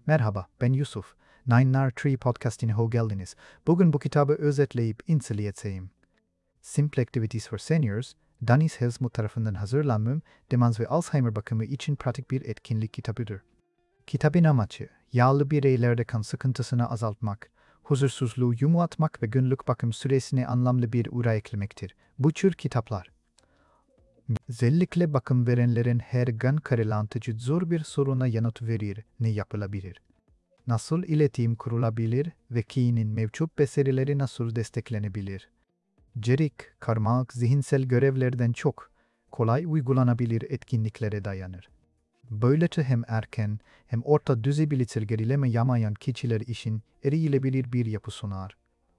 Merhaba, ben Yusuf. Nine Tree Podcast'ine hoş geldiniz. Bugün bu kitabı özetleyip inceleyeceğim. Simple Activities for Seniors, Dennis Hillsmuth tarafından hazırlanmış, demans ve Alzheimer bakımı için pratik bir etkinlik kitabıdır. Kitabın amacı, yağlı bireylerde kan sıkıntısını azaltmak, huzursuzluğu yumuşatmak ve günlük bakım süresine anlamlı bir uğra eklemektir. Bu tür kitaplar, özellikle bakım verenlerin her gün karşılaştığı zor bir soruna yanıt verir. Ne yapılabilir? Nasıl iletişim kurulabilir ve kişinin mevcut becerileri nasıl desteklenebilir? Cerik, karmaşık zihinsel görevlerden çok, kolay uygulanabilir etkinliklere dayanır. Böylece hem erken hem orta düzey bilişsel gerileme yamayan kişiler için erişilebilir bir yapı sunar.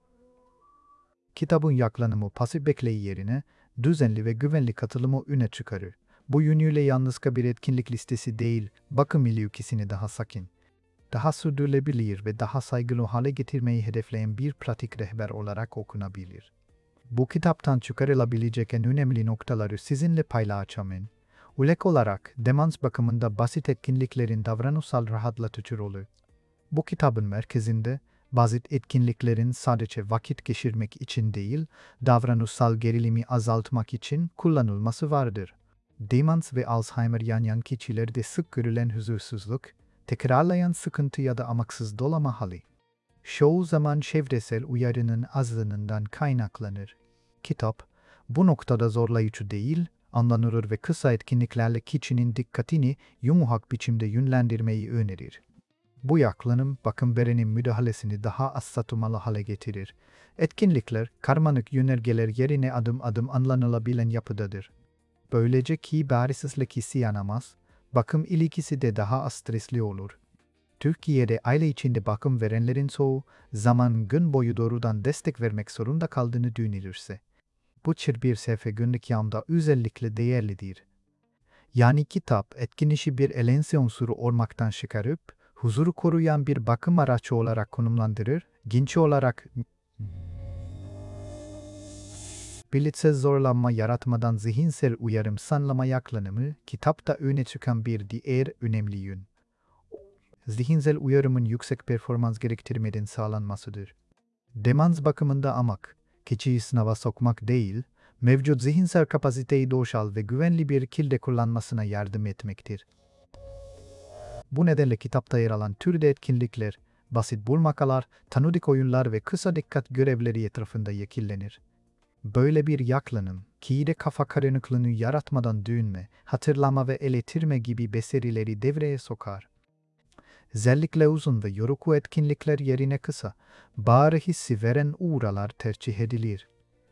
Kitabın yaklaşımı pasif bekleyi yerine düzenli ve güvenli katılımı öne çıkarır. Bu yönüyle yalnızca bir etkinlik listesi değil, bakım ilişkisini daha sakin, daha sürdürülebilir ve daha saygılı hale getirmeyi hedefleyen bir pratik rehber olarak okunabilir. Bu kitaptan çıkarılabilecek en önemli noktaları sizinle paylaşacağım. Örnek olarak, demans bakımında basit etkinliklerin davranışsal rahatlatıcı rolü. Bu kitabın merkezinde, basit etkinliklerin sadece vakit geçirmek için değil, davranışsal gerilimi azaltmak için kullanılması vardır. Demans ve Alzheimer yan kişilerde sık görülen huzursuzluk, tekrarlayan sıkıntı ya da amaksız dolama hali, çoğu zaman çevresel uyarının azlığından kaynaklanır. Kitap, bu noktada zorlayıcı değil, anlanır ve kısa etkinliklerle kişinin dikkatini yumuşak biçimde yönlendirmeyi önerir. Bu yaklaşım bakım verenin müdahalesini daha az satmalı hale getirir. Etkinlikler, karmaşık yönergeler yerine adım adım anlanılabilen yapıdadır. Böylece ki belirsizlik hissi yanamaz, bakım ilişkisi de daha az stresli olur. Türkiye'de aile içinde bakım verenlerin çoğu zaman gün boyu doğrudan destek vermek zorunda kaldığını düşünülürse, bu tür bir sayfa günlük yaşamda özellikle değerlidir. Yani kitap etkinleşi bir eğlence unsuru olmaktan çıkarıp, huzuru koruyan bir bakım araçı olarak konumlandırır, genç olarak bilişsel zorlanma yaratmadan zihinsel uyarım sağlama yaklaşımı, kitapta öne çıkan bir diğer önemli yön. Zihinsel uyarımın yüksek performans gerektirmeden sağlanmasıdır. Demans bakımında amaç, kişiyi sınava sokmak değil, mevcut zihinsel kapasiteyi doğal ve güvenli bir şekilde kullanmasına yardım etmektir. Bu nedenle kitapta yer alan türde etkinlikler, basit bulmakalar, tanıdık oyunlar ve kısa dikkat görevleri etrafında şekillenir. Böyle bir yaklaşım, kişide kafa karışıklığını yaratmadan düşünme, hatırlama ve eleştirme gibi becerileri devreye sokar. Özellikle uzun ve yorucu etkinlikler yerine kısa, bağrı hissi veren uğralar tercih edilir.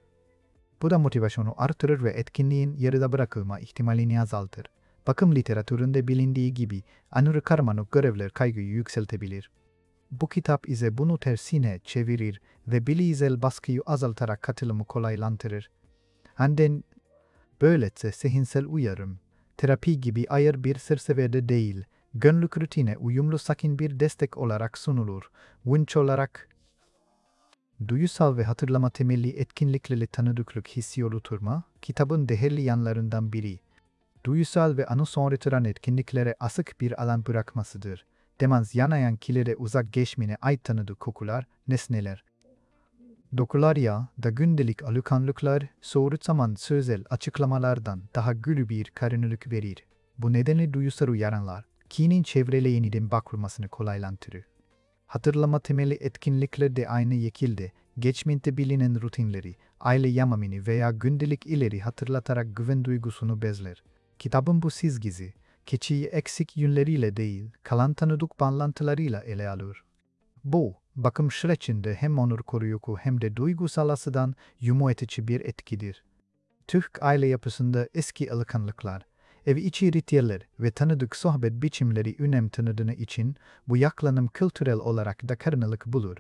Bu da motivasyonu artırır ve etkinliğin yarıda bırakılma ihtimalini azaltır. Bakım literatüründe bilindiği gibi, anırı karmaşık görevler kaygıyı yükseltebilir. Bu kitap ise bunu tersine çevirir ve bilişsel baskıyı azaltarak katılımı kolaylandırır. Anden böylece zihinsel uyarım, terapi gibi ayır bir serseverde değil, günlük rutine uyumlu sakin bir destek olarak sunulur. Winch olarak, duysal ve hatırlama temelli etkinliklerle tanıdıklık hissi oluşturma, kitabın değerli yanlarından biri. Duysal ve anı sonrasıran etkinliklere açık bir alan bırakmasıdır. Demans yanayan kişilere uzak geçmene ait tanıdık kokular, nesneler. Dokular ya da gündelik alışkanlıklar soğut zaman sözel açıklamalardan daha gülü bir karınlılık verir. Bu nedenle duysal uyaranlar, kişinin çevrele yeniden bakılmasını kolaylandırır. Hatırlama temelli etkinlikler de aynı şekilde, geçmişte bilinen rutinleri, aile yaşamını veya gündelik ileri hatırlatarak güven duygusunu bezler. Kitabın bu çizgisi, kişiyi eksik yönleriyle değil, kalan tanıdık bağlantılarıyla ele alır. Bu, bakım sürecinde hem onur koruyucu hem de duygusal açıdan yumuşatıcı bir etkidir. Türk aile yapısında eski alışkanlıklar, ev içi ritüeller ve tanıdık sohbet biçimleri önem tanıdığı için bu yaklaşım kültürel olarak da karşılık bulur.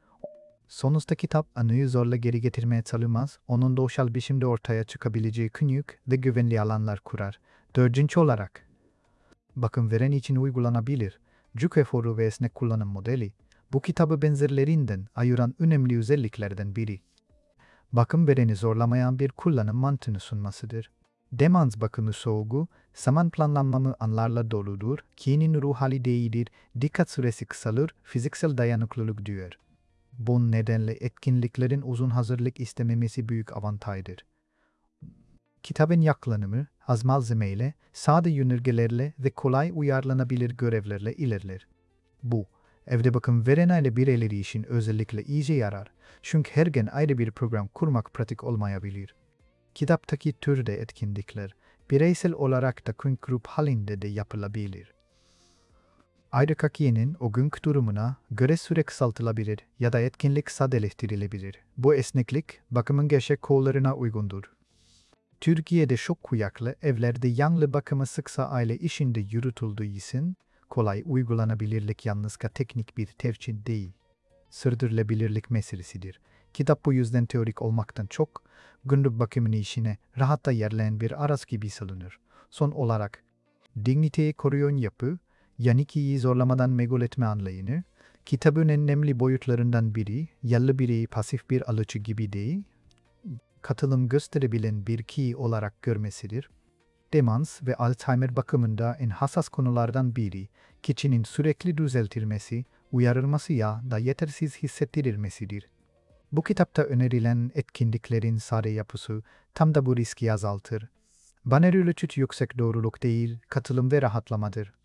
Sonuçta kitap anıyı zorla geri getirmeye çalışmaz, onun doğal biçimde ortaya çıkabileceği küçük ve güvenli alanlar kurar. Dördüncü olarak, bakım veren için uygulanabilir, cuk eforu ve esnek kullanım modeli, bu kitabı benzerlerinden ayıran önemli özelliklerden biri. Bakım vereni zorlamayan bir kullanım mantığını sunmasıdır. Demans bakımı soğuğu, zaman planlanmamı anlarla doludur, kinin ruh hali değildir, dikkat süresi kısalır, fiziksel dayanıklılık diyor. Bu nedenle etkinliklerin uzun hazırlık istememesi büyük avantajdır. Kitabın yaklanımı, az malzemeyle, sade yönergelerle ve kolay uyarlanabilir görevlerle ilerler. Bu, evde bakım veren aile bireyleri için özellikle iyice yarar. Çünkü her gün ayrı bir program kurmak pratik olmayabilir. Kitaptaki türde etkinlikler, bireysel olarak da grup halinde de yapılabilir. Ayrıca kişinin o günkü durumuna göre süre kısaltılabilir ya da etkinlik sadeleştirilebilir. Bu esneklik, bakımın gerçek kollarına uygundur. Türkiye'de çok kuyaklı evlerde yanlı bakımı sıksa aile işinde yürütüldüğü için, kolay uygulanabilirlik yalnızca teknik bir tercih değil, sürdürülebilirlik meselesidir. Kitap bu yüzden teorik olmaktan çok, günlük bakımın işine rahatla yerleyen bir araç gibi salınır. Son olarak, digniteyi koruyan yapı, yani kiyi zorlamadan meşgul etme anlayını, kitabın en önemli boyutlarından biri, yalı bireyi pasif bir alıcı gibi değil, katılım gösterebilen bir kişi olarak görmesidir. Demans ve Alzheimer bakımında en hassas konulardan biri, kişinin sürekli düzeltilmesi, uyarılması ya da yetersiz hissettirilmesidir. Bu kitapta önerilen etkinliklerin sade yapısı tam da bu riski azaltır. Baner ölçüt yüksek doğruluk değil, katılım ve rahatlamadır.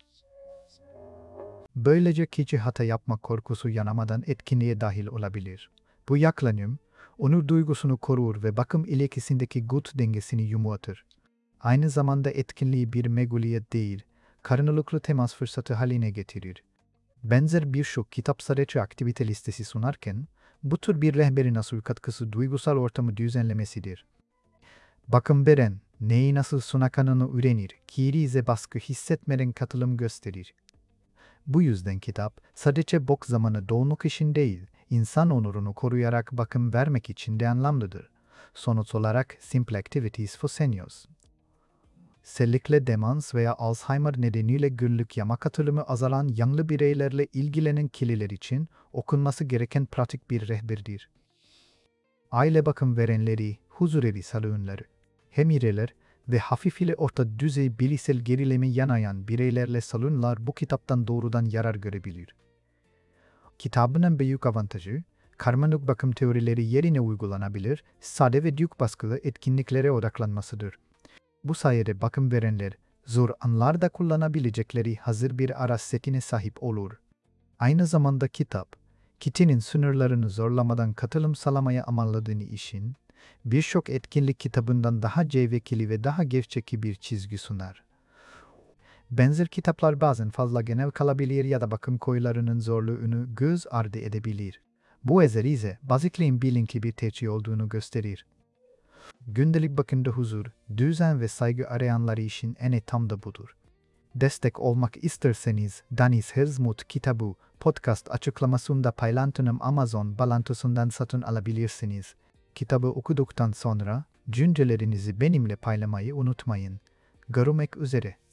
Böylece kişi hata yapma korkusu yanamadan etkinliğe dahil olabilir. Bu yaklanım, onur duygusunu korur ve bakım ilişkisindeki güç dengesini yumuşatır. Aynı zamanda etkinliği bir meşguliyet değil, karşılıklı temas fırsatı haline getirir. Benzer birçok kitap sadece aktivite listesi sunarken, bu tür bir rehberin asıl katkısı duygusal ortamı düzenlemesidir. Bakım veren, neyi nasıl sunacağını öğrenir, kirize baskı hissetmeden katılım gösterir. Bu yüzden kitap, sadece boş zamanı dolmak için değil, insan onurunu koruyarak bakım vermek için de anlamlıdır. Sonuç olarak Simple Activities for Seniors. Özellikle demans veya Alzheimer nedeniyle günlük yama katılımı azalan yaşlı bireylerle ilgilenen kişiler için okunması gereken pratik bir rehberdir. Aile bakım verenleri, huzurevi salonları, hemireler ve hafif ile orta düzey bilişsel gerilimi yanayan bireylerle salonlar bu kitaptan doğrudan yarar görebilir. Kitabın en büyük avantajı, karmaşık bakım teorileri yerine uygulanabilir, sade ve düşük baskılı etkinliklere odaklanmasıdır. Bu sayede bakım verenler, zor anlarda kullanabilecekleri hazır bir araç setine sahip olur. Aynı zamanda kitap, kitinin sınırlarını zorlamadan katılım sağlamaya amaçladığını için, birçok etkinlik kitabından daha cevvekili ve daha gerçekçi bir çizgi sunar. Benzer kitaplar bazen fazla genel kalabilir ya da bakım koyularının zorluğunu göz ardı edebilir. Bu ise basitliğin bilinçli bir tercih olduğunu gösterir. Gündelik bakımda huzur, düzen ve saygı arayanlar için en tam da budur. Destek olmak isterseniz Deniz Herzmut kitabı podcast açıklamasında paylaştığım Amazon bağlantısından satın alabilirsiniz. Kitabı okuduktan sonra düşüncelerinizi benimle paylaşmayı unutmayın. Görüşmek üzere.